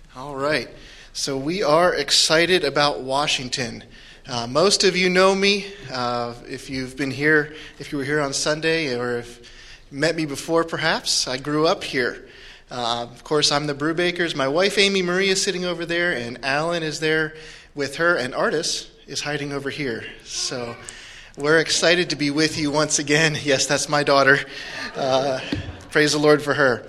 All right. So we are excited about Washington. Most of you know me. If you've been here, if you were here on Sunday or if you met me before perhaps, I grew up here. Of course, I'm the Brewbakers. My wife, Amy Marie, is sitting over there, and Alan is there with her, and Artis is hiding over here. So we're excited to be with you once again. Yes, that's my daughter. Praise the Lord for her.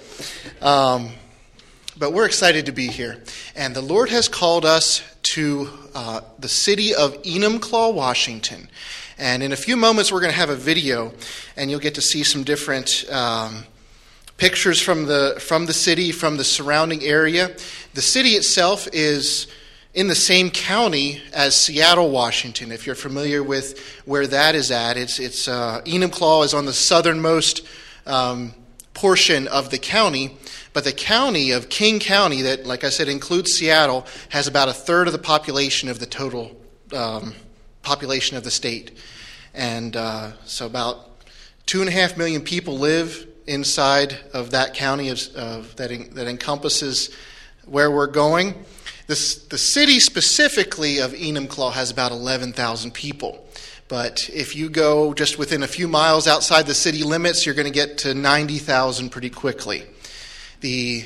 But we're excited to be here. And the Lord has called us to the city of Enumclaw, Washington. And in a few moments, we're going to have a video, and you'll get to see some different pictures from the city, from the surrounding area. The city itself is in the same county as Seattle, Washington. If you're familiar with where that is at, it's Enumclaw is on the southernmost portion of the county. But the county of King County, that, like I said, includes Seattle, has about a third of the population of the total population of the state. And so about 2.5 million people live inside of that county that encompasses where we're going. The city specifically of Enumclaw has about 11,000 people. But if you go just within a few miles outside the city limits, you're going to get to 90,000 pretty quickly. The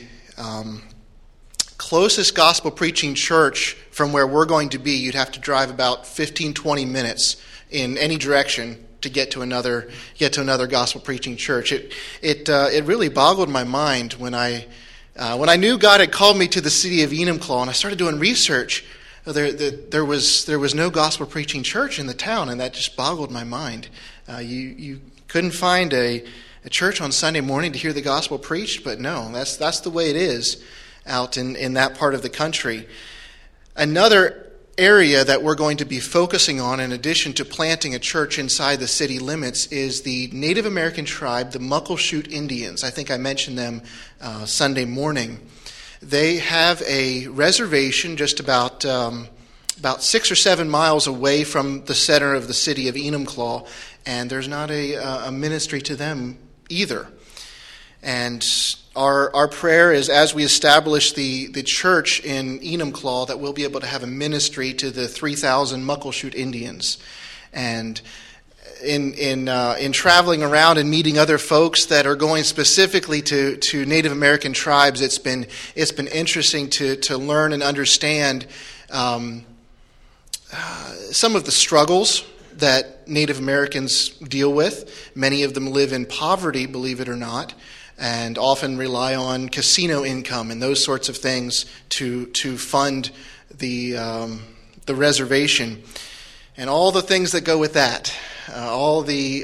closest gospel preaching church from where we're going to be, you'd have to drive about 15-20 minutes in any direction to get to another gospel preaching church. It really boggled my mind when I knew God had called me to the city of Enumclaw, and I started doing research. There was no gospel preaching church in the town, and that just boggled my mind. You couldn't find a church on Sunday morning to hear the gospel preached, but no, that's the way it is out in that part of the country. Another area that we're going to be focusing on, in addition to planting a church inside the city limits, is the Native American tribe, the Muckleshoot Indians. I think I mentioned them Sunday morning. They have a reservation just about 6 or 7 miles away from the center of the city of Enumclaw, and there's not a ministry to them either. And our prayer is, as we establish the church in Enumclaw, that we'll be able to have a ministry to the 3,000 Muckleshoot Indians. And in traveling around and meeting other folks that are going specifically to Native American tribes, it's been interesting to learn and understand some of the struggles that Native Americans deal with. Many of them live in poverty, believe it or not, and often rely on casino income and those sorts of things to fund the reservation and all the things that go with that, all the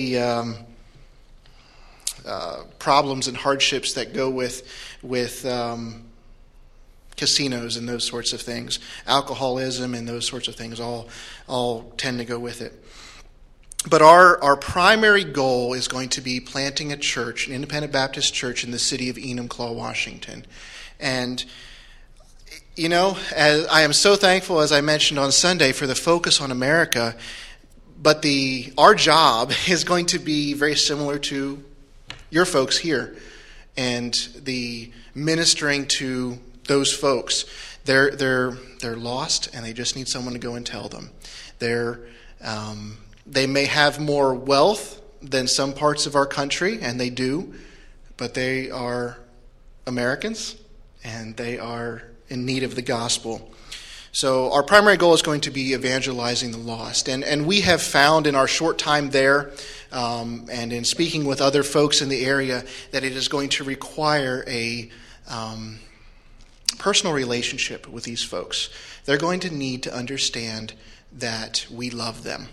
problems and hardships that go with casinos and those sorts of things, alcoholism and those sorts of things all tend to go with it. But our primary goal is going to be planting a church, an independent Baptist church in the city of Enumclaw, Washington. And, you know, I am so thankful, as I mentioned on Sunday, for the focus on America. But our job is going to be very similar to your folks here and the ministering to those folks. They're lost, and they just need someone to go and tell them. They may have more wealth than some parts of our country, and they do, but they are Americans, and they are in need of the gospel. So our primary goal is going to be evangelizing the lost. And we have found in our short time there, and in speaking with other folks in the area, that it is going to require a personal relationship with these folks. They're going to need to understand that we love them.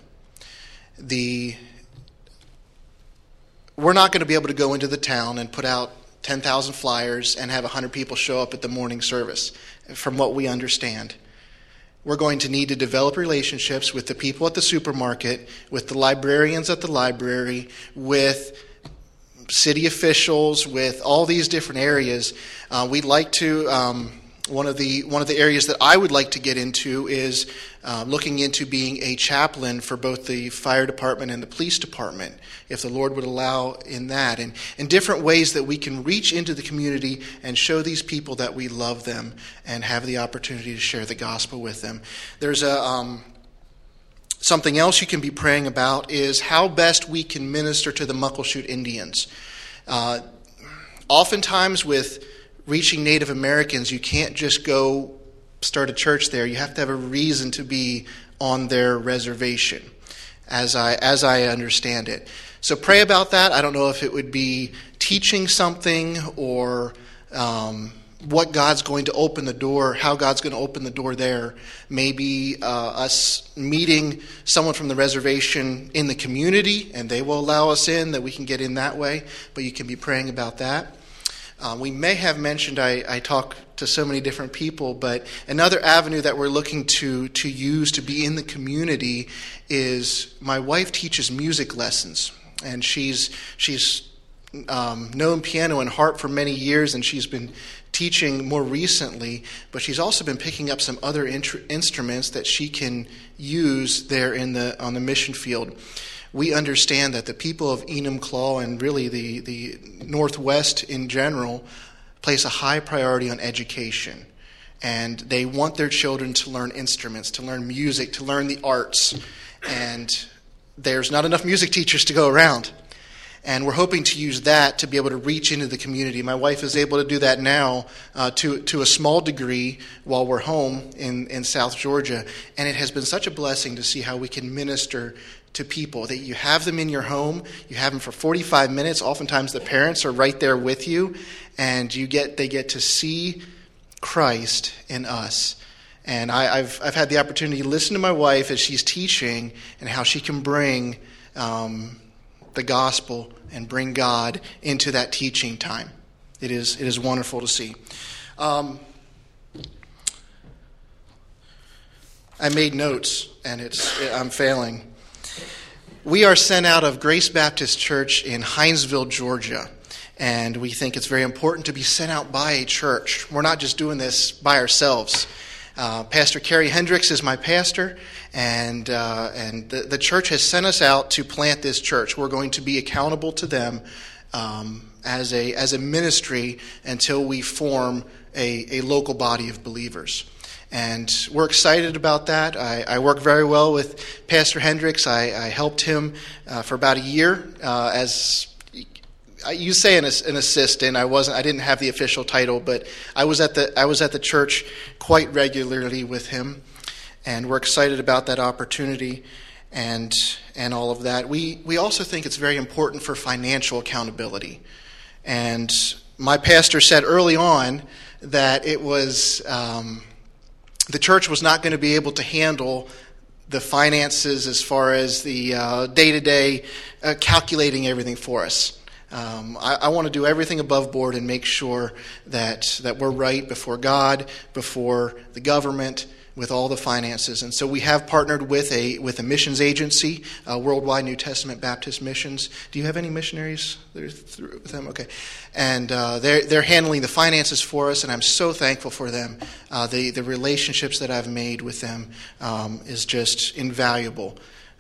We're not going to be able to go into the town and put out 10,000 flyers and have 100 people show up at the morning service, from what we understand. We're going to need to develop relationships with the people at the supermarket, with the librarians at the library, with city officials, with all these different areas. We'd like to One of the areas that I would like to get into is looking into being a chaplain for both the fire department and the police department, if the Lord would allow in that, and in different ways that we can reach into the community and show these people that we love them and have the opportunity to share the gospel with them. There's something else you can be praying about is how best we can minister to the Muckleshoot Indians. Oftentimes with reaching Native Americans, you can't just go start a church there. You have to have a reason to be on their reservation, as I understand it. So pray about that. I don't know if it would be teaching something or what God's going to open the door, how God's going to open the door there. Maybe us meeting someone from the reservation in the community, and they will allow us in, that we can get in that way. But you can be praying about that. We may have mentioned, I talk to so many different people, but another avenue that we're looking to use to be in the community is my wife teaches music lessons, and she's known piano and harp for many years, and she's been teaching more recently, but she's also been picking up some other instruments that she can use there on the mission field. We understand that the people of Enumclaw and really the Northwest in general place a high priority on education. And they want their children to learn instruments, to learn music, to learn the arts. And there's not enough music teachers to go around. And we're hoping to use that to be able to reach into the community. My wife is able to do that now to a small degree while we're home in South Georgia. And it has been such a blessing to see how we can minister to people, that you have them in your home, you have them for 45 minutes. Oftentimes the parents are right there with you, and they get to see Christ in us. And I've had the opportunity to listen to my wife as she's teaching and how she can bring the gospel and bring God into that teaching time. It is wonderful to see. I made notes, and I'm failing. We are sent out of Grace Baptist Church in Hinesville, Georgia, and we think it's very important to be sent out by a church. We're not just doing this by ourselves. Pastor Kerry Hendricks is my pastor, and the church has sent us out to plant this church. We're going to be accountable to them as a ministry until we form a local body of believers. And we're excited about that. I work very well with Pastor Hendricks. I helped him for about a year as you say an assistant. I didn't have the official title, but I was at the church quite regularly with him, and we're excited about that opportunity and all of that. We also think it's very important for financial accountability. And my pastor said early on that it was the church was not going to be able to handle the finances as far as the day-to-day calculating everything for us. I want to do everything above board and make sure that we're right before God, before the government, with all the finances. And so we have partnered with a missions agency, Worldwide New Testament Baptist Missions. Do you have any missionaries that are through with them? Okay. And they're handling the finances for us, and I'm so thankful for them. The relationships that I've made with them is just invaluable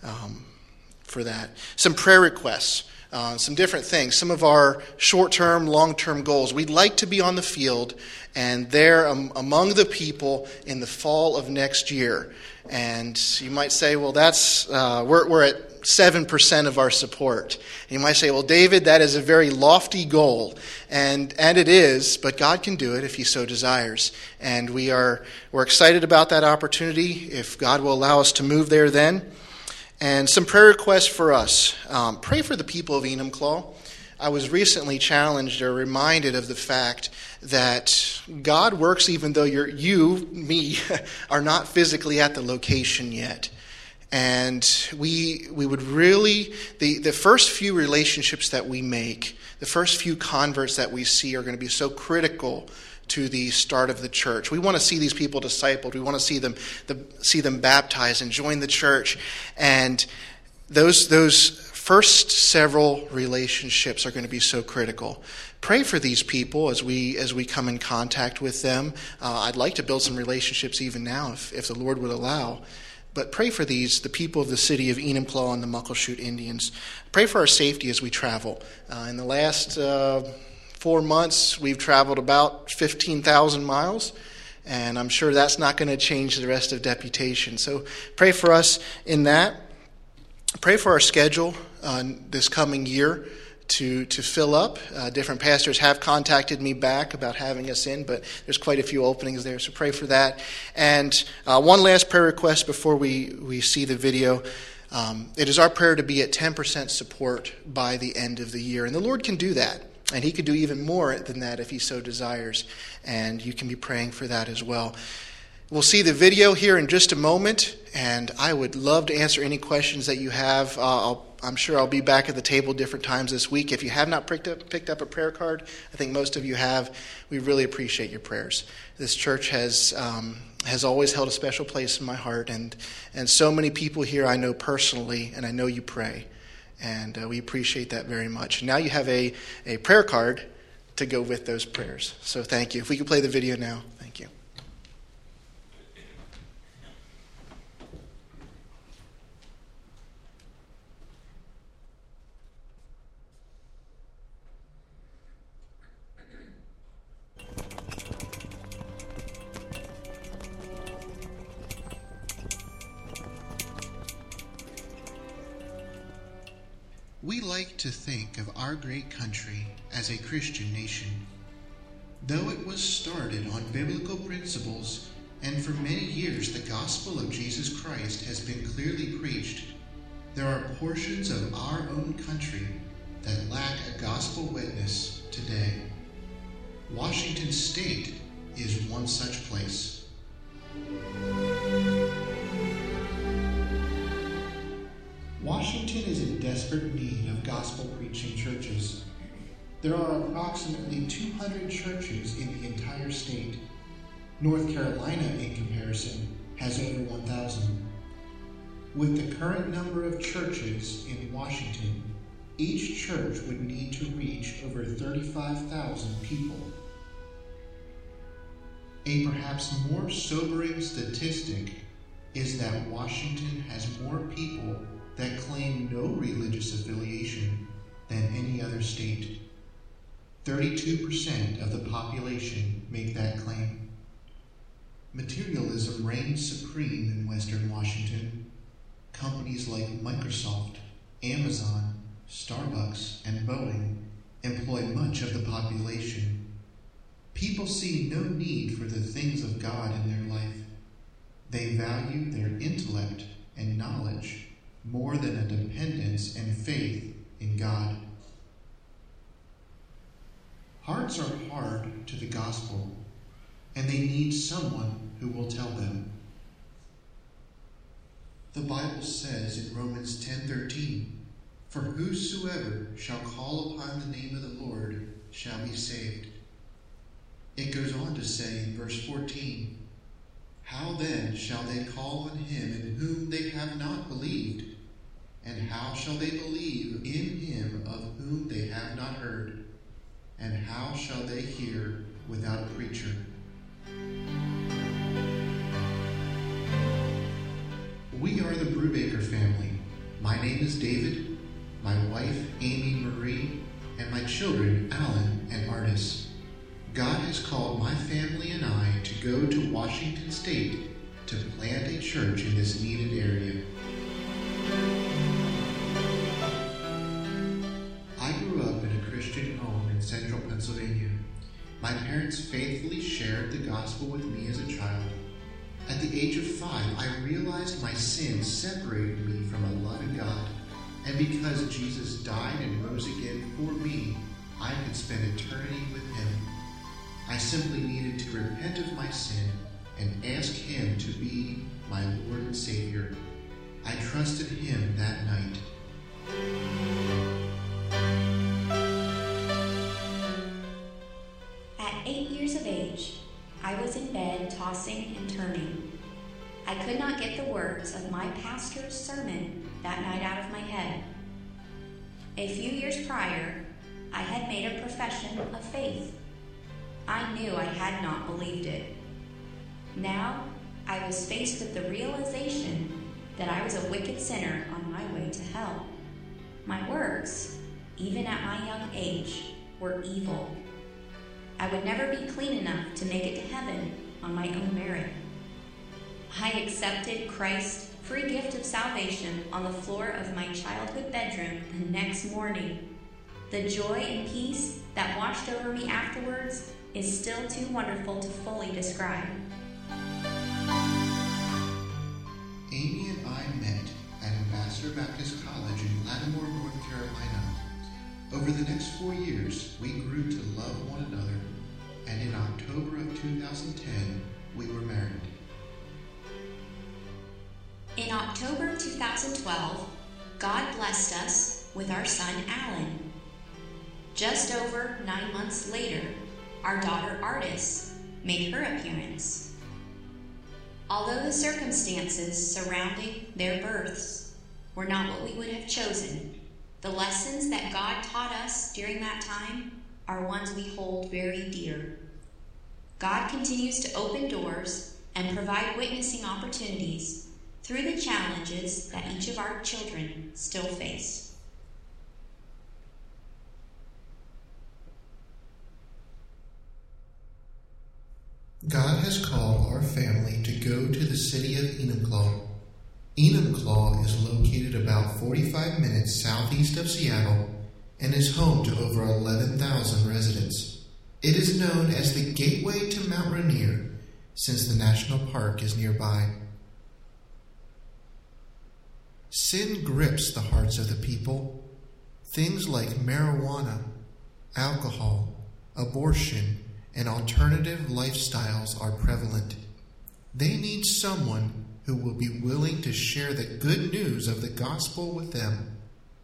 for that. Some prayer requests. Some different things, some of our short-term, long-term goals. We'd like to be on the field and there among the people in the fall of next year. And you might say, well, that's we're at 7% of our support. And you might say, well, David, that is a very lofty goal. And it is, but God can do it if he so desires. And we're excited about that opportunity, if God will allow us to move there then. And some prayer requests for us. Pray for the people of Enumclaw. I was recently challenged or reminded of the fact that God works even though me, are not physically at the location yet. And we would really, the first few relationships that we make, the first few converts that we see are going to be so critical to the start of the church. We want to see these people discipled. We want to see them baptized and join the church. And those first several relationships are going to be so critical. Pray for these people as we come in contact with them. I'd like to build some relationships even now if the Lord would allow. But pray for the people of the city of Enumclaw and the Muckleshoot Indians. Pray for our safety as we travel. In the last 4 months, we've traveled about 15,000 miles. And I'm sure that's not going to change the rest of deputation. So pray for us in that. Pray for our schedule this coming year to fill up. Different pastors have contacted me back about having us in, but there's quite a few openings there, so pray for that. And one last prayer request before we see the video. It is our prayer to be at 10% support by the end of the year. And the Lord can do that. And he could do even more than that if he so desires. And you can be praying for that as well. We'll see the video here in just a moment. And I would love to answer any questions that you have. I'm sure I'll be back at the table different times this week. If you have not picked up a prayer card, I think most of you have. We really appreciate your prayers. This church has always held a special place in my heart. And so many people here I know personally, and I know you pray. And we appreciate that very much. Now you have a prayer card to go with those prayers. So thank you. If we could play the video now. Thank you. We like to think of our great country as a Christian nation. Though it was started on biblical principles, and for many years the gospel of Jesus Christ has been clearly preached, there are portions of our own country that lack a gospel witness today. Washington State is one such place. Washington is in desperate need of gospel-preaching churches. There are approximately 200 churches in the entire state. North Carolina, in comparison, has over 1,000. With the current number of churches in Washington, each church would need to reach over 35,000 people. A perhaps more sobering statistic is that Washington has more people that claim no religious affiliation than any other state. 32% of the population make that claim. Materialism reigns supreme in Western Washington. Companies like Microsoft, Amazon, Starbucks, and Boeing employ much of the population. People see no need for the things of God in their life. They value their intellect and knowledge more than a dependence and faith in God. Hearts are hard to the gospel, and they need someone who will tell them. The Bible says in Romans 10:13, "For whosoever shall call upon the name of the Lord shall be saved." It goes on to say in verse 14, "How then shall they call on him in whom they have not believed? And how shall they believe in him of whom they have not heard? And how shall they hear without a preacher?" We are the Brubaker family. My name is David, my wife Amy Marie, and my children Alan and Artis. God has called my family and I to go to Washington State to plant a church in this needed area. I grew up in a Christian home in central Pennsylvania. My parents faithfully shared the gospel with me as a child. At the age of 5, I realized my sin separated me from a loving God, and because Jesus died and rose again for me, I could spend eternity with him. I simply needed to repent of my sin and ask him to be my Lord and Savior. I trusted him that night. At 8 years of age, I was in bed tossing and turning. I could not get the words of my pastor's sermon that night out of my head. A few years prior, I had made a profession of faith. I knew I had not believed it. Now, I was faced with the realization that I was a wicked sinner on my way to hell. My works, even at my young age, were evil. I would never be clean enough to make it to heaven on my own merit. I accepted Christ's free gift of salvation on the floor of my childhood bedroom the next morning. The joy and peace that washed over me afterwards is still too wonderful to fully describe. Amy and I met at Ambassador Baptist College in Lattimore, North Carolina. Over the next 4 years, we grew to love one another, and in October of 2010, we were married. In October 2012, God blessed us with our son Alan. Just over 9 months later, our daughter Artis made her appearance. Although the circumstances surrounding their births were not what we would have chosen, the lessons that God taught us during that time are ones we hold very dear. God continues to open doors and provide witnessing opportunities through the challenges that each of our children still face. God has called our family to go to the city of Enumclaw. Enumclaw is located about 45 minutes southeast of Seattle and is home to over 11,000 residents. It is known as the Gateway to Mount Rainier since the national park is nearby. Sin grips the hearts of the people. Things like marijuana, alcohol, abortion, and alternative lifestyles are prevalent. They need someone who will be willing to share the good news of the gospel with them.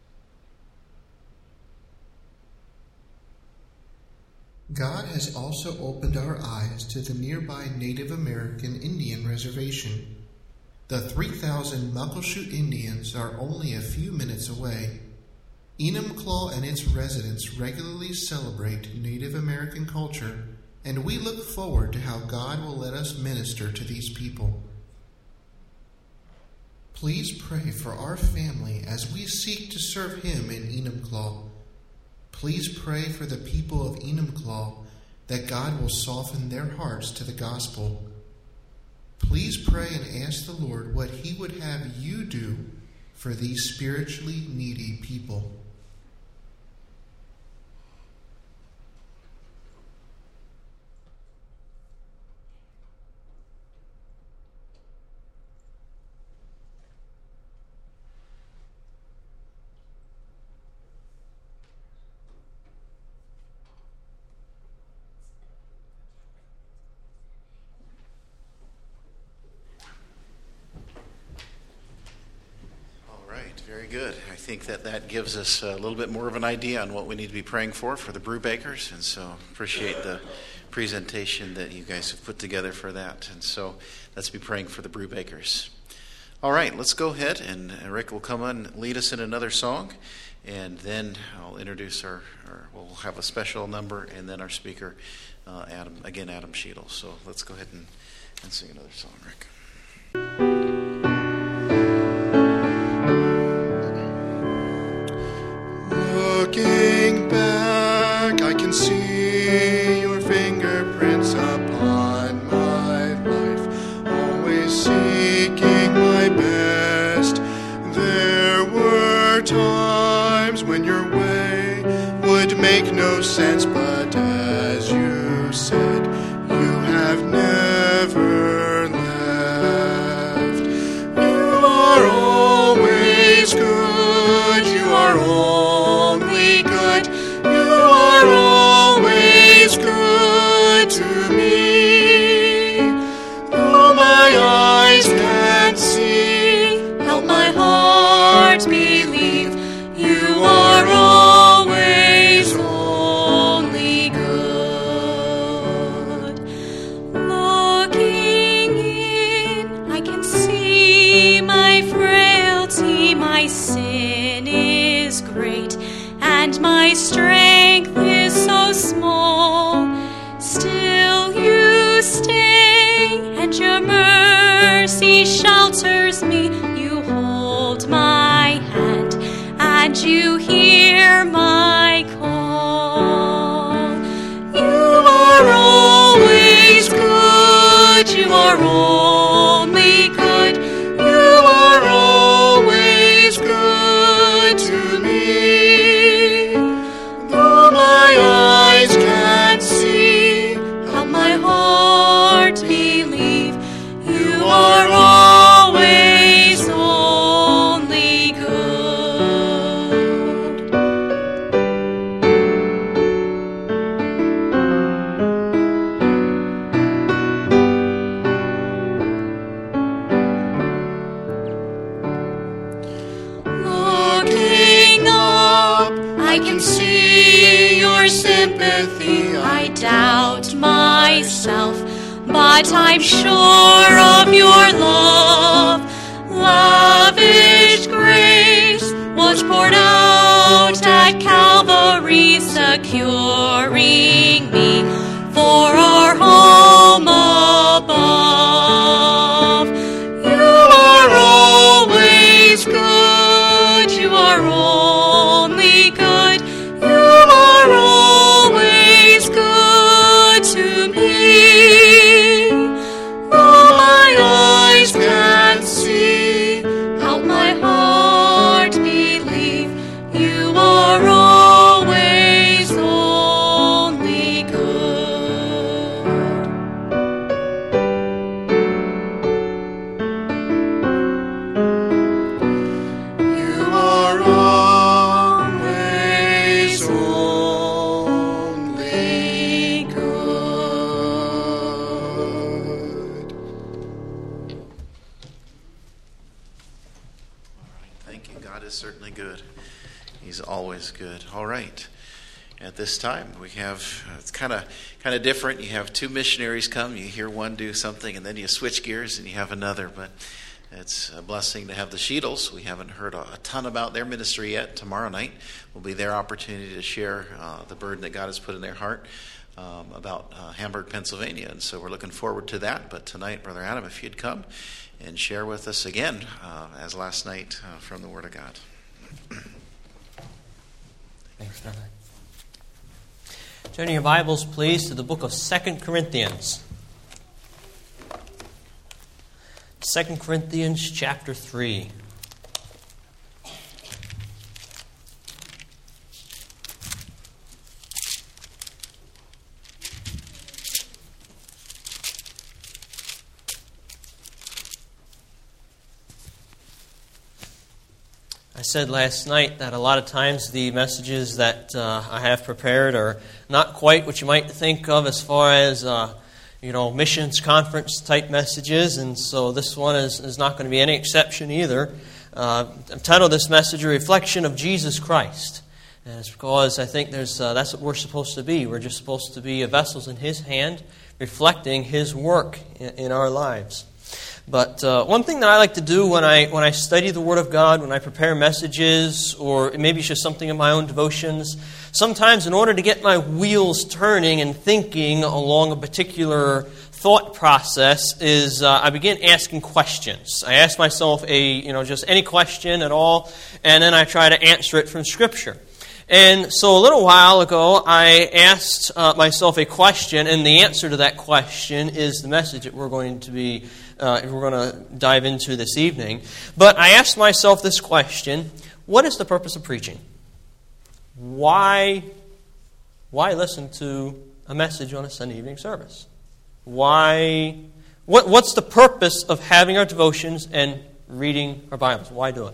God has also opened our eyes to the nearby Native American Indian reservation. The 3,000 Muckleshoot Indians are only a few minutes away. Enumclaw and its residents regularly celebrate Native American culture, and we look forward to how God will let us minister to these people. Please pray for our family as we seek to serve Him in Enumclaw. Please pray for the people of Enumclaw that God will soften their hearts to the gospel. Please pray and ask the Lord what He would have you do for these spiritually needy people. Very good. I think that gives us a little bit more of an idea on what we need to be praying for the Brewbakers, and so appreciate the presentation that you guys have put together for that. And so let's be praying for the Brewbakers. All right, let's go ahead, and Rick will come on and lead us in another song, and then I'll introduce we'll have a special number, and then our speaker, Adam Sheetal. So let's go ahead and sing another song, Rick. Looking back, I can see your fingerprints upon my life, always seeking my best. There were times when your way would make no sense, but as you said, you have never left. You are always good, you are only good, you are always good to me. Though my eyes can't see, help my heart believe, you are always only good. Looking in, I can see my frailty, my sin is great. answers me. You hold my hand, and you hear my call. You are always good. You are only good. You are always good to me. Though my eyes can't see, help my heart believe. You are always only good. Looking up, I can see your sympathy. I doubt myself, but I'm sure of your love. Lavish grace was poured out at Calvary, securing me for our home above. You are always good. You are only good. You are always good to me. Though my eyes can't see, help my heart believe. You are always only good. You are always only good. Thank you. God is certainly good. He's always good. All right. At this time, we have, it's kind of different. You have two missionaries come. You hear one do something, and then you switch gears and you have another. But it's a blessing to have the Sheetles. We haven't heard a ton about their ministry yet. Tomorrow night will be their opportunity to share the burden that God has put in their heart about Hamburg, Pennsylvania. And so we're looking forward to that. But tonight, Brother Adam, if you'd come and share with us again, as last night, from the Word of God. Thanks, brother. Turn your Bibles, please, to the book of 2 Corinthians. 2 Corinthians chapter 3. I said last night that a lot of times the messages that I have prepared are not quite what you might think of as far as missions conference type messages, and so this one is not going to be any exception either. I've titled this message "A Reflection of Jesus Christ," and it's because I think that's what we're supposed to be. We're just supposed to be vessels in His hand, reflecting His work in our lives. But one thing that I like to do when I study the Word of God, when I prepare messages, or maybe it's just something in my own devotions, sometimes in order to get my wheels turning and thinking along a particular thought process, is I begin asking questions. I ask myself just any question at all, and then I try to answer it from Scripture. And so a little while ago, I asked myself a question, and the answer to that question is the message that we're going to dive into this evening. But I asked myself this question: what is the purpose of preaching? Why listen to a message on a Sunday evening service? What's the purpose of having our devotions and reading our Bibles? Why do it?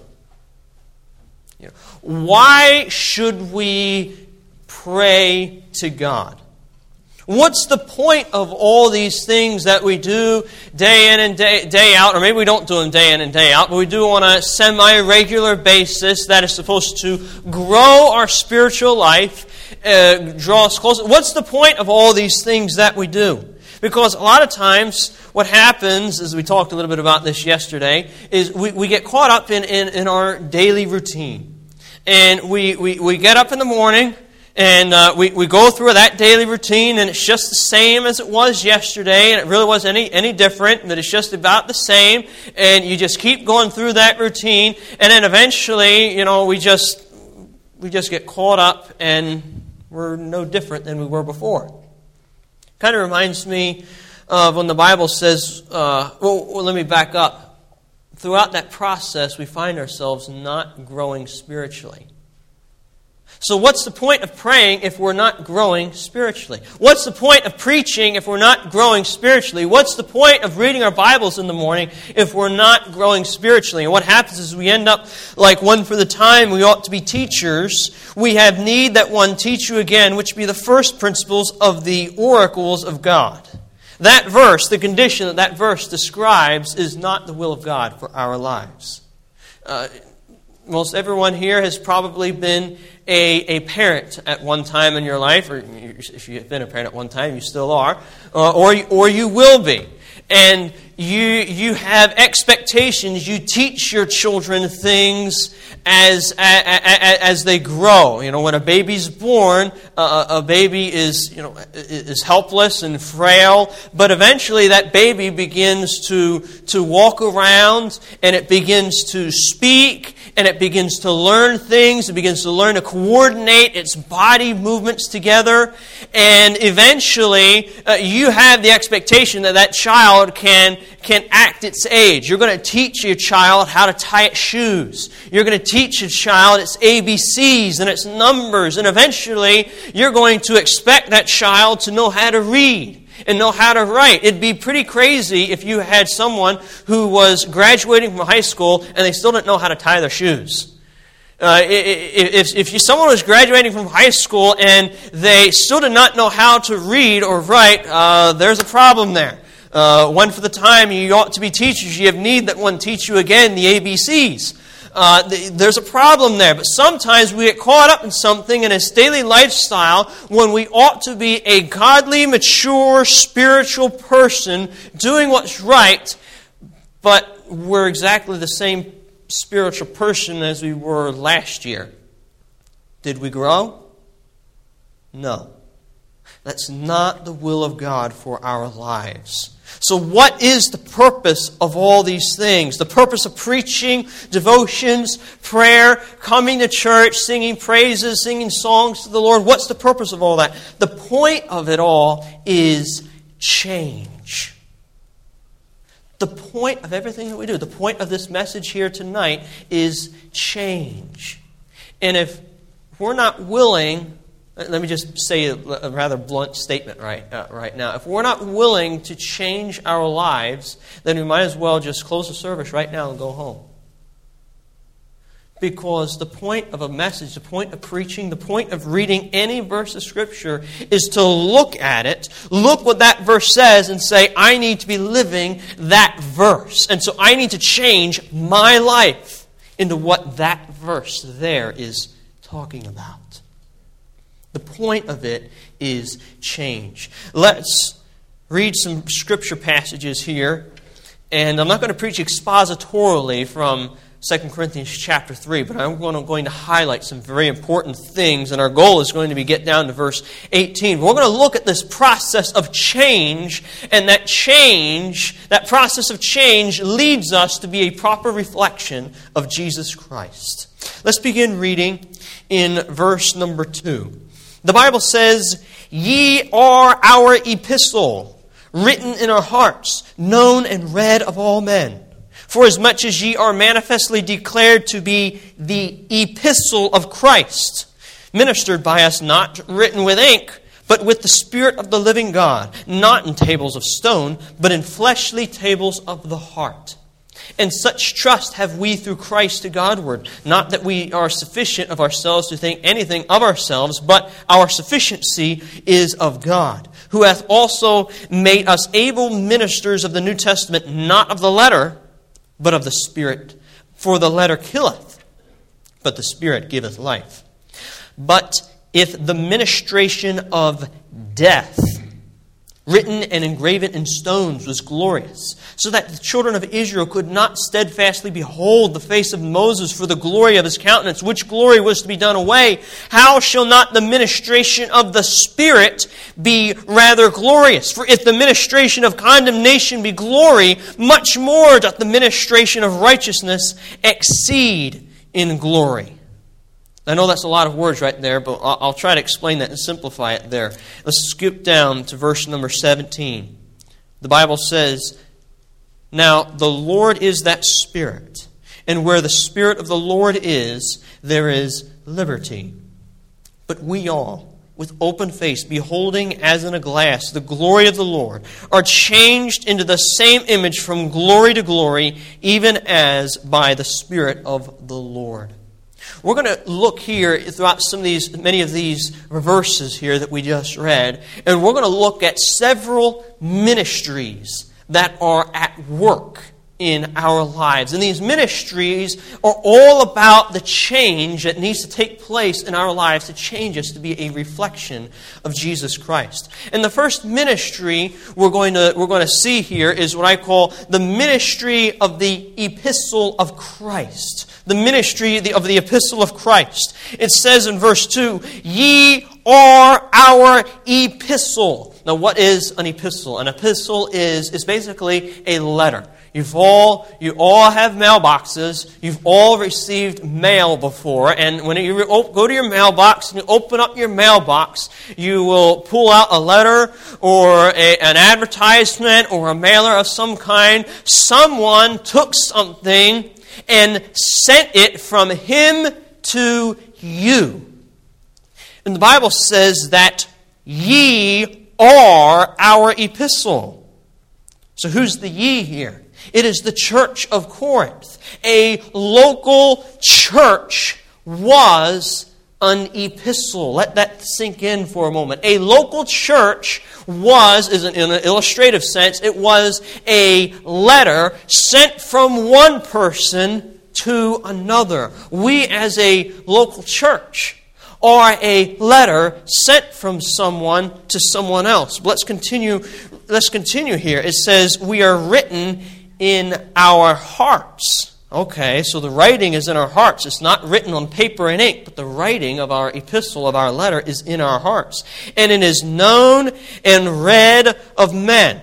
Why should we pray to God? What's the point of all these things that we do day in and day out, or maybe we don't do them day in and day out, but we do on a semi-regular basis that is supposed to grow our spiritual life, draw us closer? What's the point of all these things that we do? Because a lot of times what happens, as we talked a little bit about this yesterday, is we get caught up in our daily routine. And we get up in the morning, And we go through that daily routine, and it's just the same as it was yesterday, and it really wasn't any different, but it's just about the same. And you just keep going through that routine, and then eventually, we just get caught up, and we're no different than we were before. Kind of reminds me of when the Bible says, let me back up. Throughout that process, we find ourselves not growing spiritually. So what's the point of praying if we're not growing spiritually? What's the point of preaching if we're not growing spiritually? What's the point of reading our Bibles in the morning if we're not growing spiritually? And what happens is we end up like one for the time we ought to be teachers. We have need that one teach you again, which be the first principles of the oracles of God. That verse, the condition that verse describes, is not the will of God for our lives. Most everyone here has probably been a parent at one time in your life, or if you've been a parent at one time, you still are, or you will be. And you have expectations. You teach your children things as they grow. When a baby's born, a baby is helpless and frail, but eventually that baby begins to walk around, and it begins to speak, and it begins to learn things. It begins to learn to coordinate its body movements together, and eventually you have the expectation that child can act its age. You're going to teach your child how to tie its shoes. You're going to teach your child its ABCs and its numbers, and eventually you're going to expect that child to know how to read and know how to write. It'd be pretty crazy if you had someone who was graduating from high school and they still didn't know how to tie their shoes. If someone was graduating from high school and they still did not know how to read or write, there's a problem there. One for the time you ought to be teachers. You have need that one teach you again the ABCs. There's a problem there. But sometimes we get caught up in something in its daily lifestyle when we ought to be a godly, mature, spiritual person doing what's right, but we're exactly the same spiritual person as we were last year. Did we grow? No. That's not the will of God for our lives. So what is the purpose of all these things? The purpose of preaching, devotions, prayer, coming to church, singing praises, singing songs to the Lord. What's the purpose of all that? The point of it all is change. The point of everything that we do, the point of this message here tonight is change. And if we're not willing, let me just say a rather blunt statement right now. If we're not willing to change our lives, then we might as well just close the service right now and go home. Because the point of a message, the point of preaching, the point of reading any verse of Scripture is to look at it, look what that verse says, and say, I need to be living that verse. And so I need to change my life into what that verse there is talking about. The point of it is change. Let's read some Scripture passages here. And I'm not going to preach expositorily from 2 Corinthians chapter 3, but I'm going to highlight some very important things, and our goal is going to be get down to verse 18. We're going to look at this process of change, and that process of change leads us to be a proper reflection of Jesus Christ. Let's begin reading in verse number 2. The Bible says, Ye are our epistle, written in our hearts, known and read of all men. For as much as ye are manifestly declared to be the epistle of Christ, ministered by us, not written with ink, but with the Spirit of the living God, not in tables of stone, but in fleshly tables of the heart. And such trust have we through Christ to Godward, not that we are sufficient of ourselves to think anything of ourselves, but our sufficiency is of God, who hath also made us able ministers of the New Testament, not of the letter, but of the Spirit. For the letter killeth, but the Spirit giveth life. But if the ministration of death written and engraven in stones, was glorious, so that the children of Israel could not steadfastly behold the face of Moses for the glory of his countenance, which glory was to be done away. How shall not the ministration of the Spirit be rather glorious? For if the ministration of condemnation be glory, much more doth the ministration of righteousness exceed in glory. I know that's a lot of words right there, but I'll try to explain that and simplify it there. Let's skip down to verse number 17. The Bible says, "Now the Lord is that Spirit, and where the Spirit of the Lord is, there is liberty. But we all, with open face, beholding as in a glass the glory of the Lord, are changed into the same image from glory to glory, even as by the Spirit of the Lord." We're going to look here throughout many of these verses here that we just read, and we're going to look at several ministries that are at work in our lives. And these ministries are all about the change that needs to take place in our lives to change us to be a reflection of Jesus Christ. And the first ministry we're going to see here is what I call the ministry of the epistle of Christ. The ministry of the epistle of Christ. It says in verse 2, "Ye are our epistle." Now, what is an epistle? An epistle is basically a letter. You all have mailboxes. You've all received mail before. And when you go to your mailbox and you open up your mailbox, you will pull out a letter or an advertisement or a mailer of some kind. Someone took something and sent it from him to you. And the Bible says that ye are our epistle. So who's the ye here? It is the church of Corinth. A local church was an epistle. Let that sink in for a moment. A local church was, in an illustrative sense, it was a letter sent from one person to another. We as a local church are a letter sent from someone to someone else. But let's continue here. It says, "We are written in our hearts." Okay, so the writing is in our hearts. It's not written on paper and ink, but the writing of our epistle, of our letter, is in our hearts. "And it is known and read of men."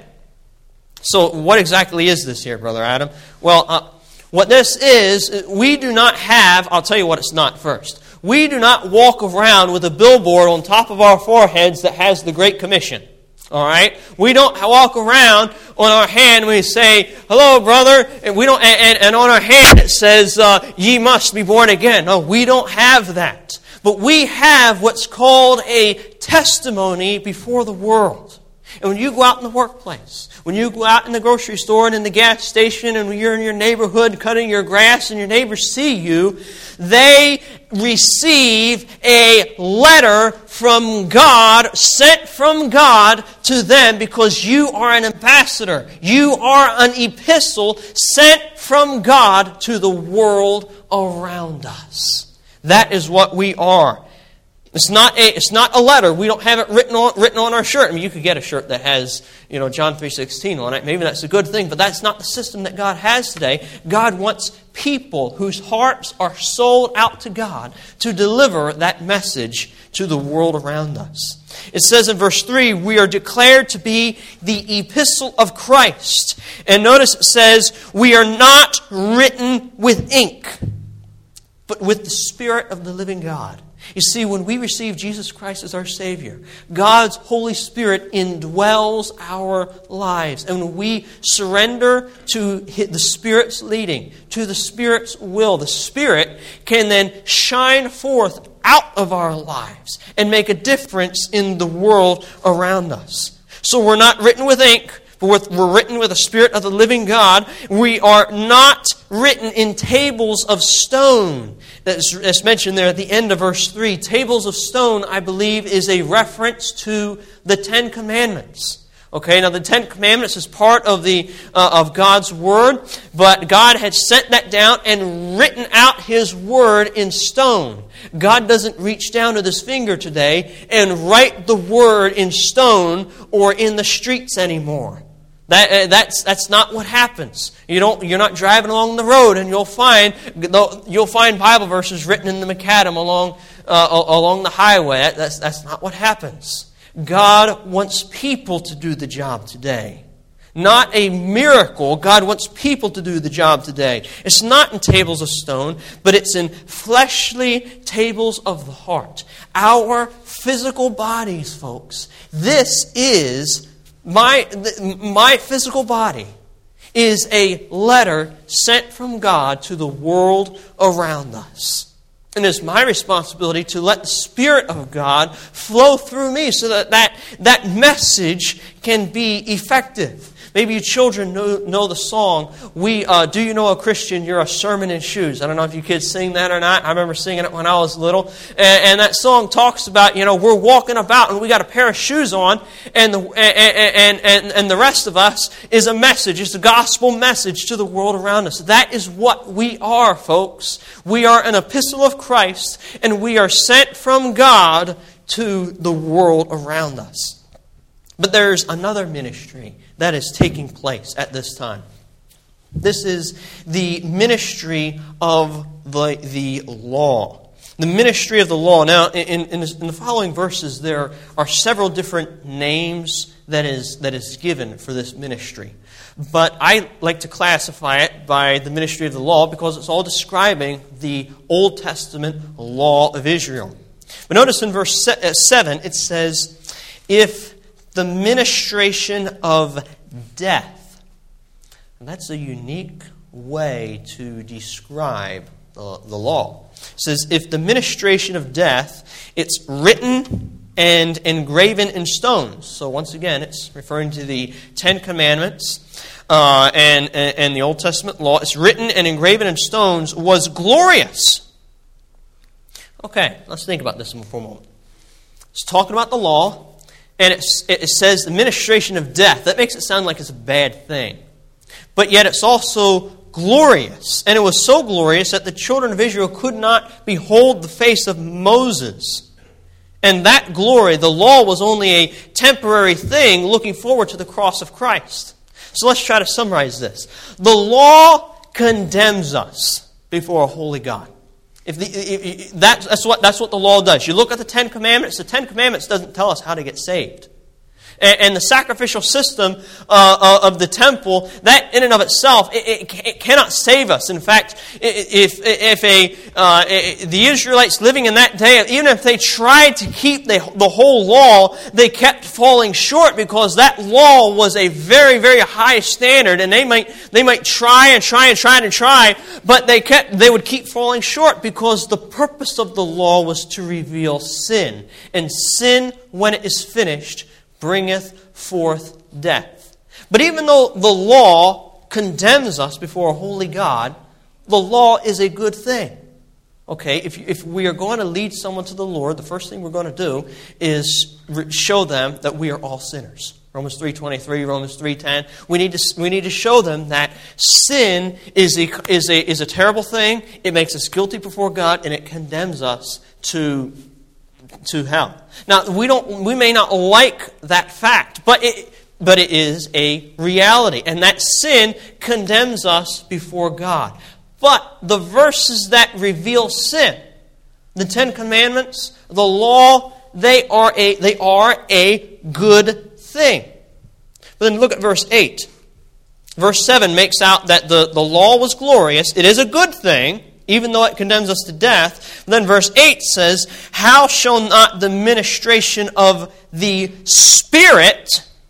So what exactly is this here, Brother Adam? Well, what this is, we do not have, I'll tell you what it's not first. We do not walk around with a billboard on top of our foreheads that has the Great Commission. All right, we don't walk around on our hand when we say, "Hello, brother," and we don't, and on our hand it says, "Ye must be born again." No, we don't have that. But we have what's called a testimony before the world. And when you go out in the workplace, when you go out in the grocery store and in the gas station, and when you're in your neighborhood cutting your grass and your neighbors see you, they receive a letter from God, sent from God to them, because you are an ambassador. You are an epistle sent from God to the world around us. That is what we are. It's not a letter. We don't have it written on our shirt. I mean, you could get a shirt that has, John 3:16 on it. Maybe that's a good thing, but that's not the system that God has today. God wants people whose hearts are sold out to God to deliver that message to the world around us. It says in verse 3, "We are declared to be the epistle of Christ." And notice it says, "We are not written with ink, but with the Spirit of the living God." You see, when we receive Jesus Christ as our Savior, God's Holy Spirit indwells our lives. And when we surrender to the Spirit's leading, to the Spirit's will, the Spirit can then shine forth out of our lives and make a difference in the world around us. So we're not written with ink, but we're written with the Spirit of the living God. We are not written in tables of stone. That's mentioned there at the end of verse 3. Tables of stone, I believe, is a reference to the Ten Commandments. Okay, now the Ten Commandments is part of of God's Word, but God had sent that down and written out His Word in stone. God doesn't reach down with His finger today and write the Word in stone or in the streets anymore. That's not what happens. You're not driving along the road and you'll find Bible verses written in the macadam along the highway. That's not what happens. God wants people to do the job today. Not a miracle. God wants people to do the job today. It's not in tables of stone, but it's in fleshly tables of the heart. Our physical bodies, folks. This is my physical body is a letter sent from God to the world around us. And it's my responsibility to let the Spirit of God flow through me so that message can be effective. Maybe you children know the song, Do You Know a Christian? You're a Sermon in Shoes. I don't know if you kids sing that or not. I remember singing it when I was little. And that song talks about, we're walking about and we got a pair of shoes on, and the rest of us is a message. It's a gospel message to the world around us. That is what we are, folks. We are an epistle of Christ, and we are sent from God to the world around us. But there's another ministry that is taking place at this time. This is the ministry of the law. The ministry of the law. Now, in the following verses, there are several different names that is given for this ministry. But I like to classify it by the ministry of the law because it's all describing the Old Testament law of Israel. But notice in verse 7, it says, if the ministration of death. And that's a unique way to describe the law. It says, if the ministration of death, it's written and engraven in stones. So once again, it's referring to the Ten Commandments and the Old Testament law. It's written and engraven in stones, was glorious. Okay, let's think about this for a moment. It's talking about the law. And it says the ministration of death. That makes it sound like it's a bad thing. But yet it's also glorious. And it was so glorious that the children of Israel could not behold the face of Moses. And that glory, the law, was only a temporary thing looking forward to the cross of Christ. So let's try to summarize this. The law condemns us before a holy God. That's what the law does. You look at the Ten Commandments. The Ten Commandments doesn't tell us how to get saved. And the sacrificial system of the temple, that in and of itself, it cannot save us. In fact, if the Israelites living in that day, even if they tried to keep the whole law, they kept falling short because that law was a very, very high standard, and they might try, but they would keep falling short because the purpose of the law was to reveal sin, and sin, when it is finished, bringeth forth death. But even though the law condemns us before a holy God, the law is a good thing. Okay, if we are going to lead someone to the Lord, the first thing we're going to do is show them that we are all sinners. Romans 3:23, Romans 3:10. We need to show them that sin is a terrible thing. It makes us guilty before God, and it condemns us to hell. Now, we may not like that fact, but it is a reality, and that sin condemns us before God. But the verses that reveal sin, the Ten Commandments, the law, they are a good thing. But then look at verse 8. Verse 7 makes out that the law was glorious. It is a good thing, even though it condemns us to death. Then verse 8 says, how shall not the ministration of the Spirit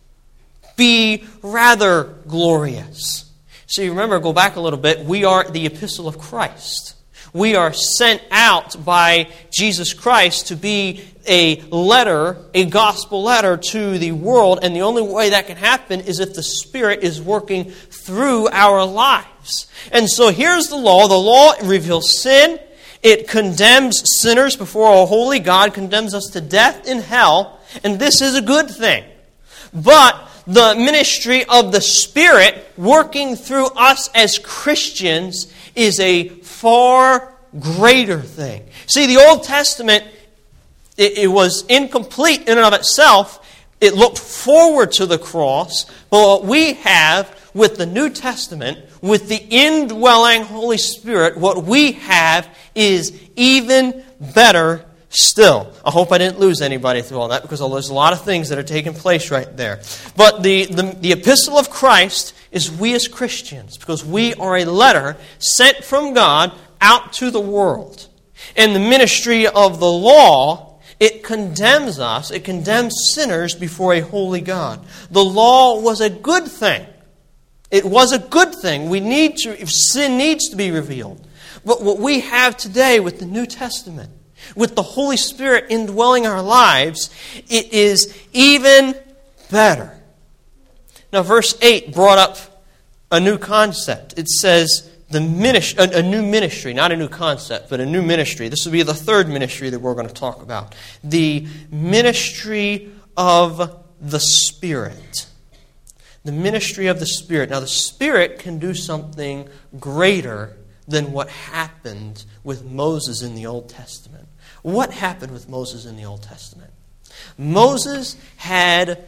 be rather glorious? So you remember, go back a little bit, we are the epistle of Christ. We are sent out by Jesus Christ to be a letter, a gospel letter to the world, and the only way that can happen is if the Spirit is working through our lives. And so here's the law. The law reveals sin. It condemns sinners before a holy God, condemns us to death in hell, and this is a good thing. But the ministry of the Spirit working through us as Christians is a far greater thing. See, the Old Testament, it was incomplete in and of itself. It looked forward to the cross. But what we have with the New Testament, with the indwelling Holy Spirit, what we have is even better still. I hope I didn't lose anybody through all that, because there's a lot of things that are taking place right there. But the epistle of Christ is we as Christians, because we are a letter sent from God out to the world. And the ministry of the law, it condemns us, it condemns sinners before a holy God. The law was a good thing. It was a good thing. Sin needs to be revealed. But what we have today with the New Testament, with the Holy Spirit indwelling our lives, it is even better. Now, verse 8 brought up a new concept. It says a new ministry, not a new concept, but a new ministry. This will be the third ministry that we're going to talk about. The ministry of the Spirit. The ministry of the Spirit. Now, the Spirit can do something greater than what happened with Moses in the Old Testament. What happened with Moses in the Old Testament? Moses had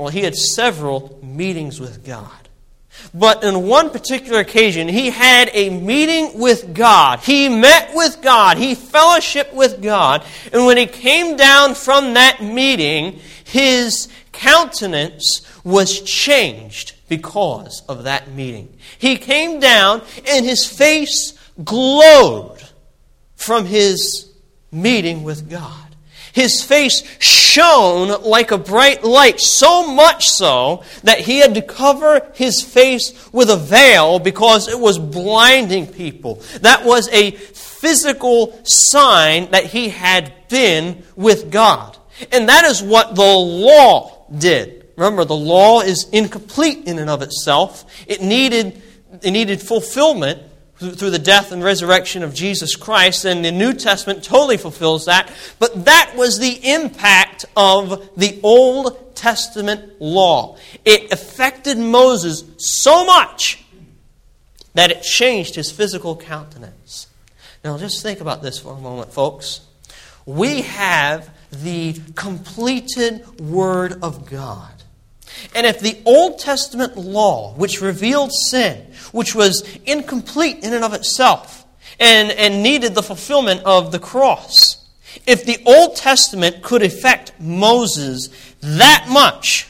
several meetings with God. But on one particular occasion, he had a meeting with God. He met with God. He fellowshiped with God. And when he came down from that meeting, his countenance was changed because of that meeting. He came down and his face glowed from his meeting with God. His face shone like a bright light, so much so that he had to cover his face with a veil because it was blinding people. That was a physical sign that he had been with God. And that is what the law did. Remember, the law is incomplete in and of itself. It needed fulfillment through the death and resurrection of Jesus Christ, and the New Testament totally fulfills that. But that was the impact of the Old Testament law. It affected Moses so much that it changed his physical countenance. Now, just think about this for a moment, folks. We have the completed Word of God. And if the Old Testament law, which revealed sin, which was incomplete in and of itself, and needed the fulfillment of the cross, if the Old Testament could affect Moses that much,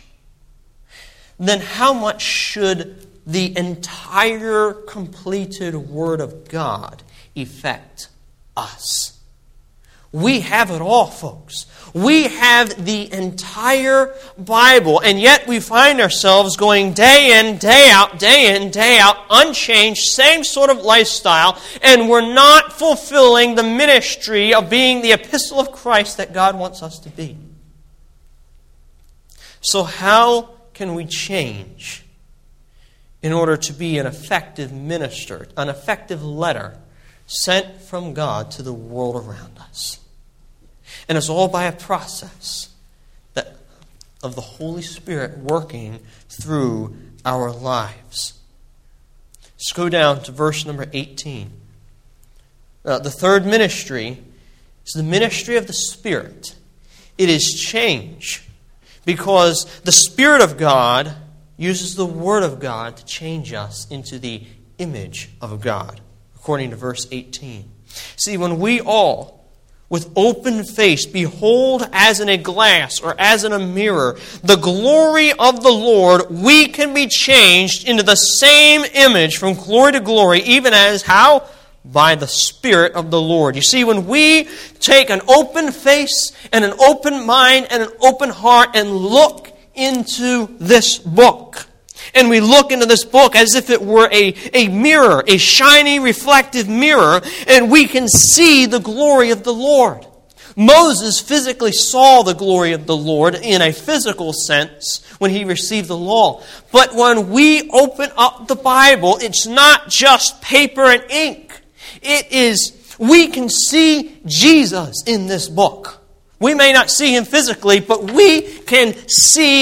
then how much should the entire completed Word of God affect us? We have it all, folks. We have the entire Bible, and yet we find ourselves going day in, day out, unchanged, same sort of lifestyle, and we're not fulfilling the ministry of being the epistle of Christ that God wants us to be. So how can we change in order to be an effective minister, an effective letter sent from God to the world around us? And it's all by a process of the Holy Spirit working through our lives. Let's go down to verse number 18. The third ministry is the ministry of the Spirit. It is change, because the Spirit of God uses the Word of God to change us into the image of God, according to verse 18. See, when we all, with open face, behold as in a glass or as in a mirror the glory of the Lord, we can be changed into the same image from glory to glory, even as how? By the Spirit of the Lord. You see, when we take an open face and an open mind and an open heart and look into this book, and we look into this book as if it were a mirror, a shiny, reflective mirror, and we can see the glory of the Lord. Moses physically saw the glory of the Lord in a physical sense when he received the law. But when we open up the Bible, it's not just paper and ink. It is, we can see Jesus in this book. We may not see Him physically, but we can see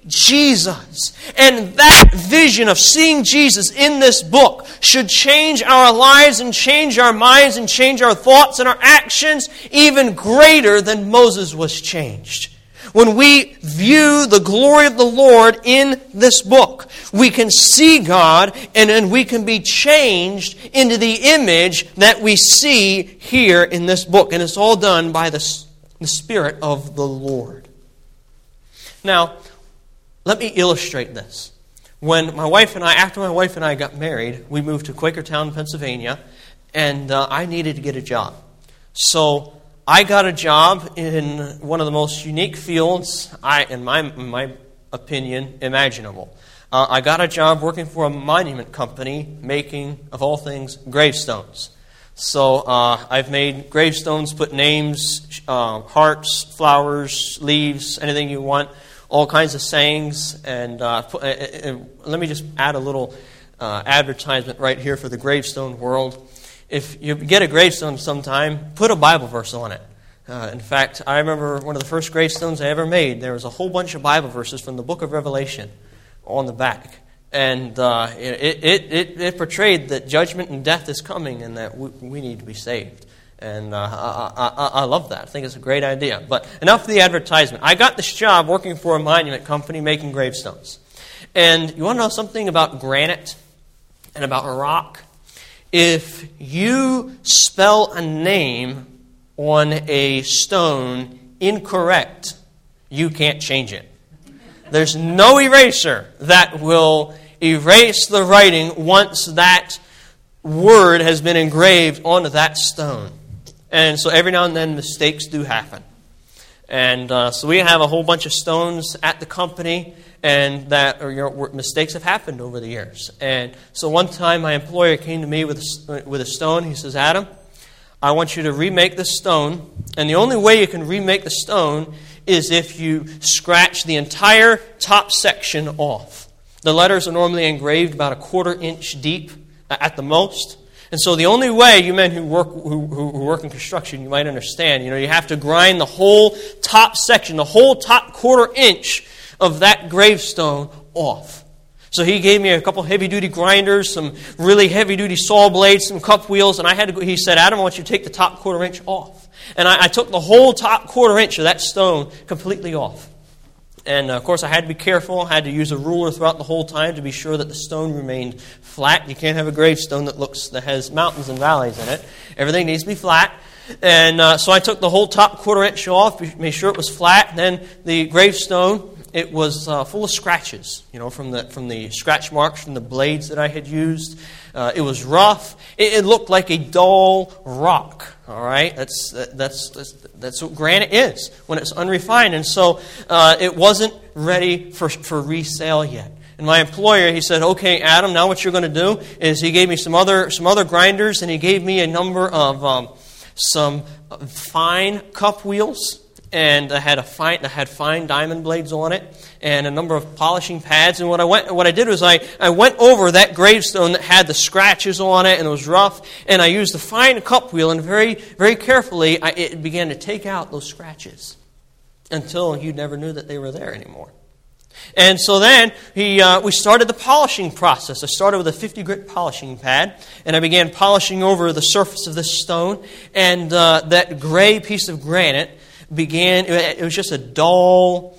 Jesus. And that vision of seeing Jesus in this book should change our lives and change our minds and change our thoughts and our actions even greater than Moses was changed. When we view the glory of the Lord in this book, we can see God and we can be changed into the image that we see here in this book. And it's all done by the Spirit of the Lord. Now, let me illustrate this. When after my wife and I got married, we moved to Quakertown, Pennsylvania, and I needed to get a job. So I got a job in one of the most unique fields, in my opinion, imaginable. I got a job working for a monument company making, of all things, gravestones. So I've made gravestones, put names, hearts, flowers, leaves, anything you want, all kinds of sayings. And let me just add a little advertisement right here for the gravestone world. If you get a gravestone sometime, put a Bible verse on it. In fact, I remember one of the first gravestones I ever made, there was a whole bunch of Bible verses from the book of Revelation on the back. And it portrayed that judgment and death is coming and that we need to be saved. And I love that. I think it's a great idea. But enough of the advertisement. I got this job working for a monument company making gravestones. And you want to know something about granite and about rock? If you spell a name on a stone incorrect, you can't change it. There's no eraser that will erase the writing once that word has been engraved onto that stone. And so every now and then mistakes do happen. And so we have a whole bunch of stones at the company, and mistakes have happened over the years. And so one time my employer came to me with a stone. He says, Adam, I want you to remake this stone. And the only way you can remake the stone is if you scratch the entire top section off. The letters are normally engraved about 1/4 inch deep at the most. And so the only way, you men who work in construction, you might understand, you have to grind the whole top section, the whole top 1/4 inch of that gravestone off. So he gave me a couple heavy-duty grinders, some really heavy-duty saw blades, some cup wheels, and he said, Adam, I want you to take the top 1/4 inch off. And I took the whole top 1/4 inch of that stone completely off. And, of course, I had to be careful. I had to use a ruler throughout the whole time to be sure that the stone remained flat. You can't have a gravestone that has mountains and valleys in it. Everything needs to be flat. And so I took the whole top 1/4 inch off, made sure it was flat. And then the gravestone, it was full of scratches, from the scratch marks from the blades that I had used. It was rough. It looked like a dull rock. All right, that's what granite is when it's unrefined, and so it wasn't ready for resale yet. And my employer, he said, "Okay, Adam, now what you're going to do is," he gave me some other grinders, and he gave me a number of some fine cup wheels. And I had fine diamond blades on it, and a number of polishing pads. And what I did was I went over that gravestone that had the scratches on it, and it was rough. And I used the fine cup wheel, and very, very carefully, it began to take out those scratches until you never knew that they were there anymore. And so then we started the polishing process. I started with a 50 grit polishing pad, and I began polishing over the surface of this stone, and that gray piece of granite it was just a dull,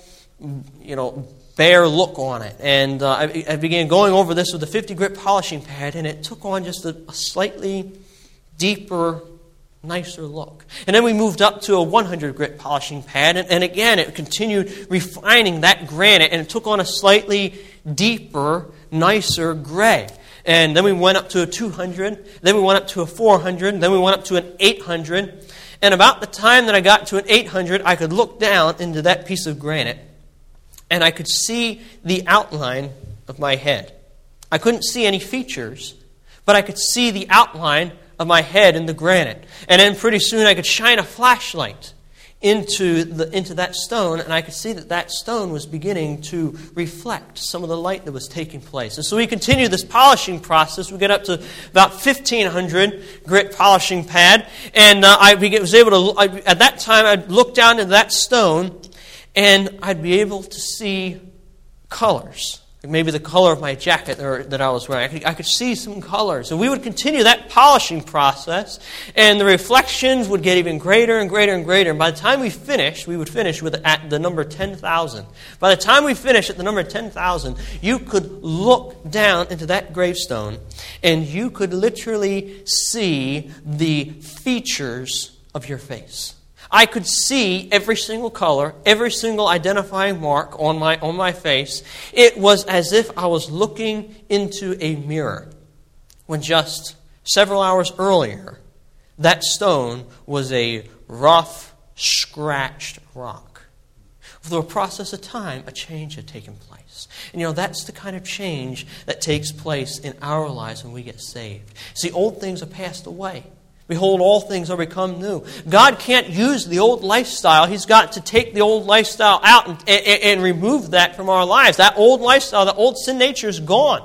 bare look on it. And I began going over this with a 50 grit polishing pad, and it took on just a slightly deeper, nicer look. And then we moved up to a 100 grit polishing pad, and again, it continued refining that granite, and it took on a slightly deeper, nicer gray. And then we went up to a 200, then we went up to a 400, then we went up to an 800. And about the time that I got to an 800, I could look down into that piece of granite, and I could see the outline of my head. I couldn't see any features, but I could see the outline of my head in the granite. And then pretty soon I could shine a flashlight into that stone, and I could see that stone was beginning to reflect some of the light that was taking place. And so we continued this polishing process. We got up to about 1,500 grit polishing pad, and I was able to. At that time, I'd look down into that stone, and I'd be able to see colors. Maybe the color of my jacket that I was wearing. I could see some colors. And we would continue that polishing process, and the reflections would get even greater and greater and greater. And by the time we would finish at the number 10,000. By the time we finish at the number 10,000, you could look down into that gravestone, and you could literally see the features of your face. I could see every single color, every single identifying mark on my face. It was as if I was looking into a mirror, when just several hours earlier, that stone was a rough, scratched rock. Through a process of time, a change had taken place. And that's the kind of change that takes place in our lives when we get saved. See, old things have passed away. Behold, all things are become new. God can't use the old lifestyle. He's got to take the old lifestyle out and remove that from our lives. That old lifestyle, the old sin nature is gone.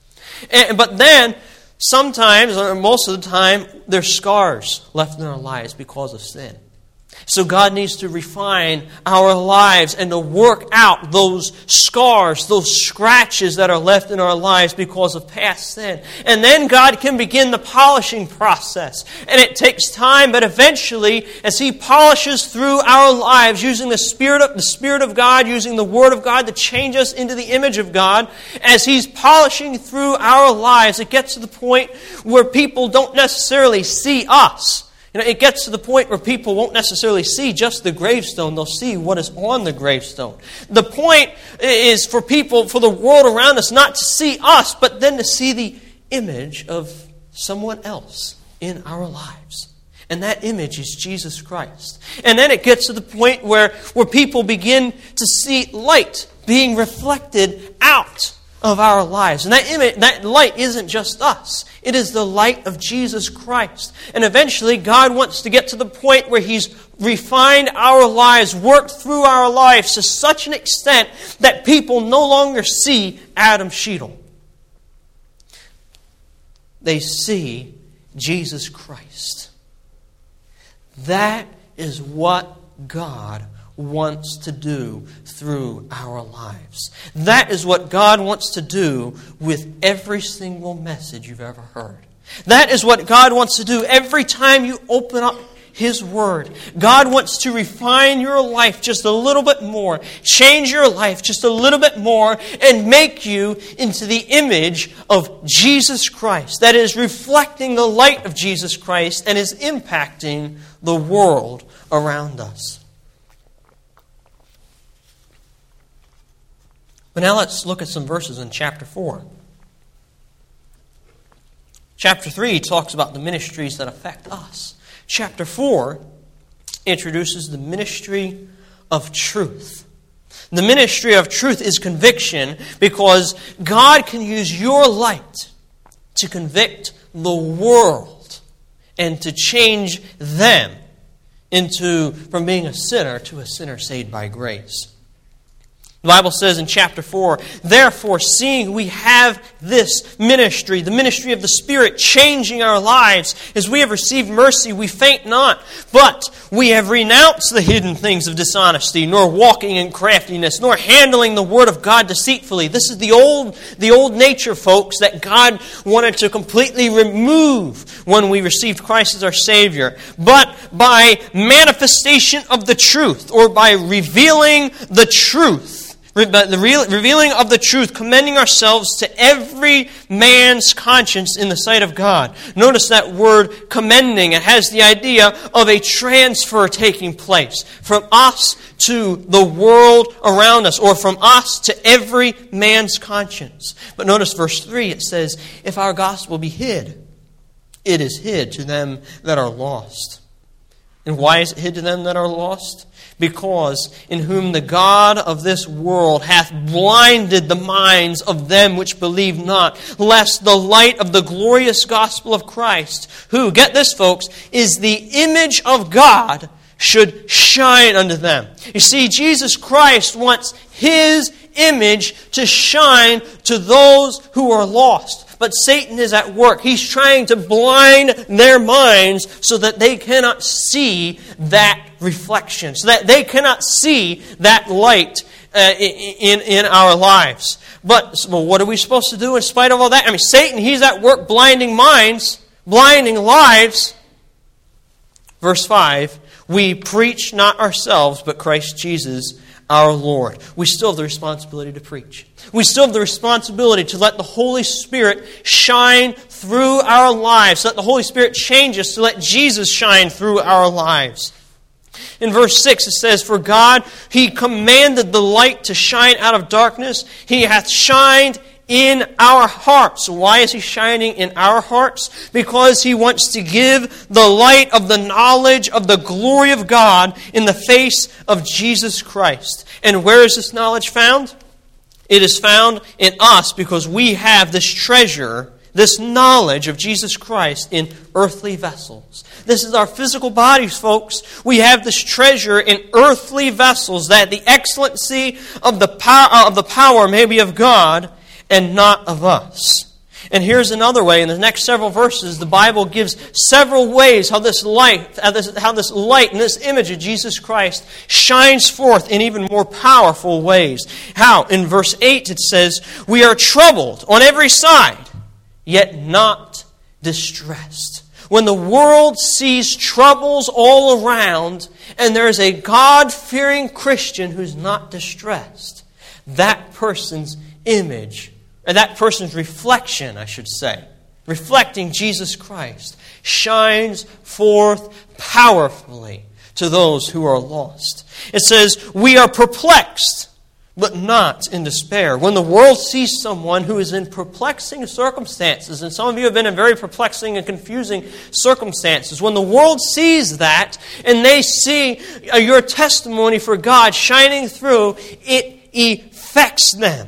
But then, sometimes, or most of the time, there's scars left in our lives because of sin. So God needs to refine our lives and to work out those scars, those scratches that are left in our lives because of past sin. And then God can begin the polishing process. And it takes time, but eventually, as He polishes through our lives, using the Spirit of God, using the Word of God to change us into the image of God, as He's polishing through our lives, it gets to the point where people don't necessarily see us. It gets to the point where people won't necessarily see just the gravestone. They'll see what is on the gravestone. The point is for people, for the world around us, not to see us, but then to see the image of someone else in our lives. And that image is Jesus Christ. And then it gets to the point where people begin to see light being reflected out of our lives. And that light isn't just us. It is the light of Jesus Christ. And eventually God wants to get to the point where He's refined our lives, worked through our lives to such an extent that people no longer see Adam Sheetal. They see Jesus Christ. That is what God wants to do through our lives. That is what God wants to do with every single message you've ever heard. That is what God wants to do every time you open up His Word. God wants to refine your life just a little bit more, change your life just a little bit more, and make you into the image of Jesus Christ. That is reflecting the light of Jesus Christ and is impacting the world around us. But now let's look at some verses in chapter 4. Chapter 3 talks about the ministries that affect us. Chapter 4 introduces the ministry of truth. The ministry of truth is conviction because God can use your light to convict the world and to change them from being a sinner to a sinner saved by grace. The Bible says in chapter 4, therefore, seeing we have this ministry, the ministry of the Spirit changing our lives, as we have received mercy, we faint not, but we have renounced the hidden things of dishonesty, nor walking in craftiness, nor handling the word of God deceitfully. This is the old nature, folks, that God wanted to completely remove when we received Christ as our Savior. But by manifestation of the truth, or by revealing the truth, the revealing of the truth, commending ourselves to every man's conscience in the sight of God. Notice that word commending. It has the idea of a transfer taking place from us to the world around us, or from us to every man's conscience. But notice verse 3, it says, if our gospel be hid, it is hid to them that are lost. And why is it hid to them that are lost? Because in whom the God of this world hath blinded the minds of them which believe not, lest the light of the glorious gospel of Christ, who, get this folks, is the image of God, should shine unto them. You see, Jesus Christ wants His image to shine to those who are lost. But Satan is at work. He's trying to blind their minds so that they cannot see that reflection, so that they cannot see that light in our lives. But what are we supposed to do in spite of all that? I mean, Satan, he's at work blinding minds, blinding lives. Verse 5, we preach not ourselves, but Christ Jesus, our Lord. We still have the responsibility to preach. We still have the responsibility to let the Holy Spirit shine through our lives. Let the Holy Spirit change us to let Jesus shine through our lives. In verse 6 it says, for God, He commanded the light to shine out of darkness. He hath shined in our hearts. Why is He shining in our hearts? Because He wants to give the light of the knowledge of the glory of God in the face of Jesus Christ. And where is this knowledge found? It is found in us because we have this treasure, this knowledge of Jesus Christ in earthly vessels. This is our physical bodies, folks. We have this treasure in earthly vessels, that the excellency of the power may be of God and not of us. And here's another way. In the next several verses, the Bible gives several ways how this light and this image of Jesus Christ shines forth in even more powerful ways. How? In verse 8 it says, we are troubled on every side, yet not distressed. When the world sees troubles all around, and there is a God-fearing Christian who's not distressed, that person's image, or that person's reflection, I should say, reflecting Jesus Christ, shines forth powerfully to those who are lost. It says, we are perplexed, but not in despair. When the world sees someone who is in perplexing circumstances, and some of you have been in very perplexing and confusing circumstances, when the world sees that and they see your testimony for God shining through, it affects them.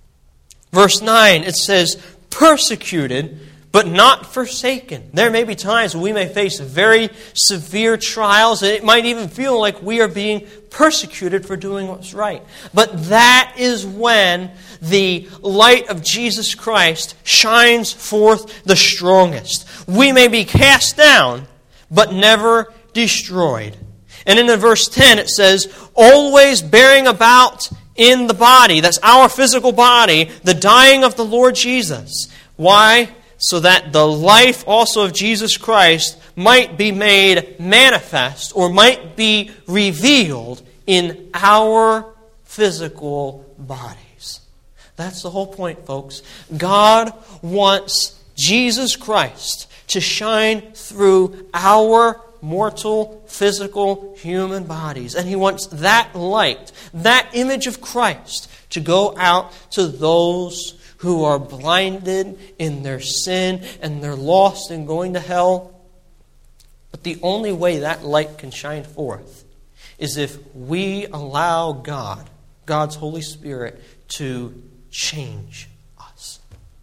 Verse 9, it says, persecuted, but not forsaken. There may be times when we may face very severe trials, and it might even feel like we are being persecuted for doing what's right. But that is when the light of Jesus Christ shines forth the strongest. We may be cast down, but never destroyed. And in verse 10 it says, always bearing about in the body, that's our physical body, the dying of the Lord Jesus. Why? So that the life also of Jesus Christ might be made manifest, or might be revealed in our physical bodies. That's the whole point, folks. God wants Jesus Christ to shine through our mortal, physical, human bodies. And He wants that light, that image of Christ, to go out to those who are blinded in their sin and they're lost and going to hell. But the only way that light can shine forth is if we allow God, God's Holy Spirit, to change us.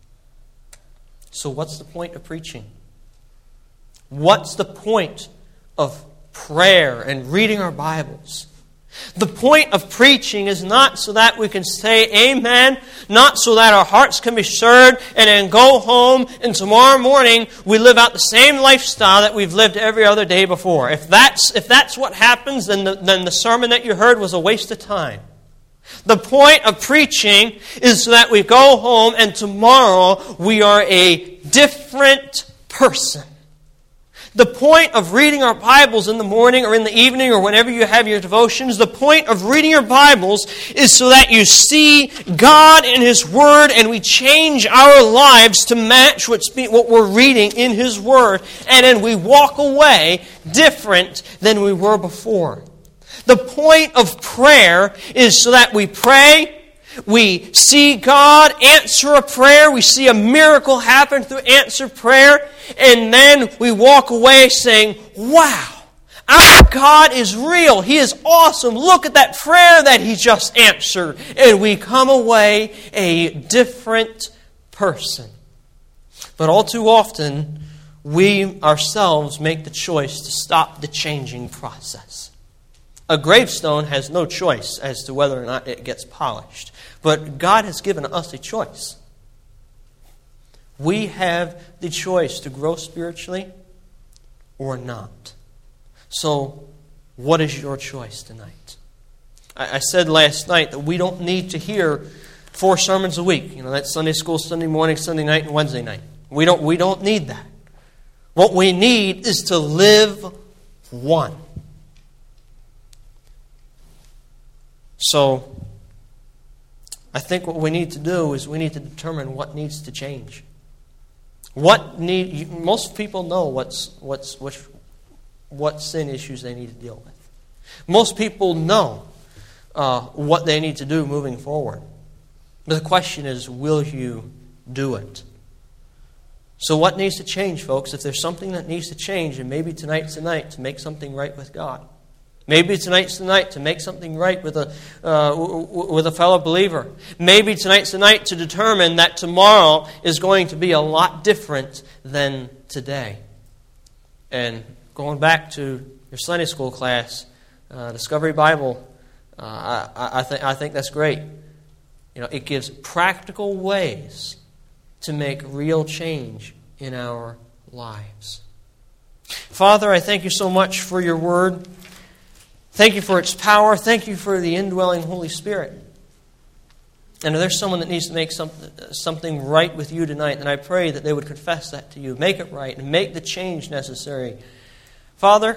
So what's the point of preaching? What's the point of prayer and reading our Bibles? The point of preaching is not so that we can say amen, not so that our hearts can be stirred and then go home and tomorrow morning we live out the same lifestyle that we've lived every other day before. If that's what happens, then the sermon that you heard was a waste of time. The point of preaching is so that we go home and tomorrow we are a different person. The point of reading our Bibles in the morning or in the evening or whenever you have your devotions, the point of reading your Bibles is so that you see God in His Word and we change our lives to match what we're reading in His Word, and then we walk away different than we were before. The point of prayer is so that we pray, we see God answer a prayer, we see a miracle happen through answered prayer, and then we walk away saying, wow, our God is real. He is awesome. Look at that prayer that He just answered. And we come away a different person. But all too often, we ourselves make the choice to stop the changing process. A gravestone has no choice as to whether or not it gets polished. But God has given us a choice. We have the choice to grow spiritually or not. So, what is your choice tonight? I said last night that we don't need to hear 4 sermons a week. That's Sunday school, Sunday morning, Sunday night, and Wednesday night. We don't need that. What we need is to live one. So, I think what we need to do is we need to determine what needs to change. Most people know what sin issues they need to deal with. Most people know what they need to do moving forward. But the question is, will you do it? So what needs to change, folks? If there's something that needs to change, and maybe tonight's the night to make something right with God. Maybe tonight's the night to make something right with a fellow believer. Maybe tonight's the night to determine that tomorrow is going to be a lot different than today. And going back to your Sunday school class, Discovery Bible, I think that's great. It gives practical ways to make real change in our lives. Father, I thank you so much for your word. Thank you for its power. Thank you for the indwelling Holy Spirit. And if there's someone that needs to make something right with you tonight, then I pray that they would confess that to you, make it right, and make the change necessary. Father,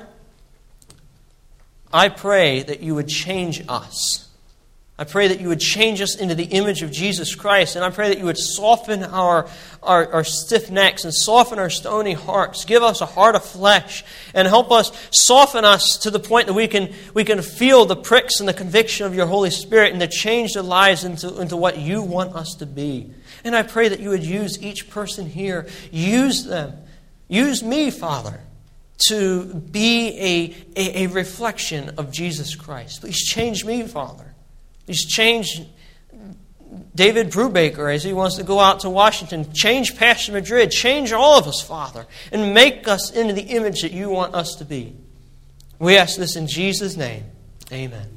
I pray that you would change us. I pray that you would change us into the image of Jesus Christ. And I pray that you would soften our stiff necks and soften our stony hearts. Give us a heart of flesh and help us, soften us to the point that we can feel the pricks and the conviction of your Holy Spirit and to change their lives into what you want us to be. And I pray that you would use each person here. Use them. Use me, Father, to be a reflection of Jesus Christ. Please change me, Father. Please change David Brubaker as he wants to go out to Washington. Change Pastor Madrid. Change all of us, Father, and make us into the image that you want us to be. We ask this in Jesus' name. Amen.